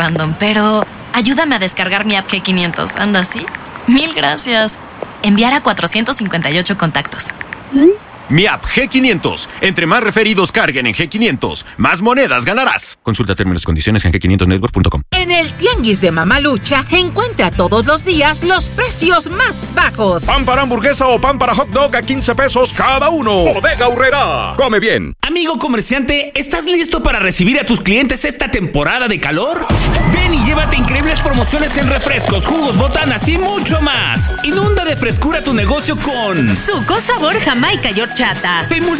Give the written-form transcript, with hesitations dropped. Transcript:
random, pero ayúdame a descargar mi app G500. ¿Anda así? Mil gracias. Enviar a 458 contactos. Mi app G500. Entre más referidos carguen en G500, más monedas ganarás. Consulta términos y condiciones en g500network.com. En el Tianguis de Mamalucha, encuentra todos los días los precios más bajos. Pan para hamburguesa o pan para hot dog a 15 pesos cada uno. Bodega Aurrerá. Come bien. Amigo comerciante, ¿estás listo para recibir a tus clientes esta temporada de calor? Ven y llévate increíbles promociones en refrescos, jugos, botanas y mucho más. Inunda de frescura tu negocio con Suco sabor Jamaica y horchata. Te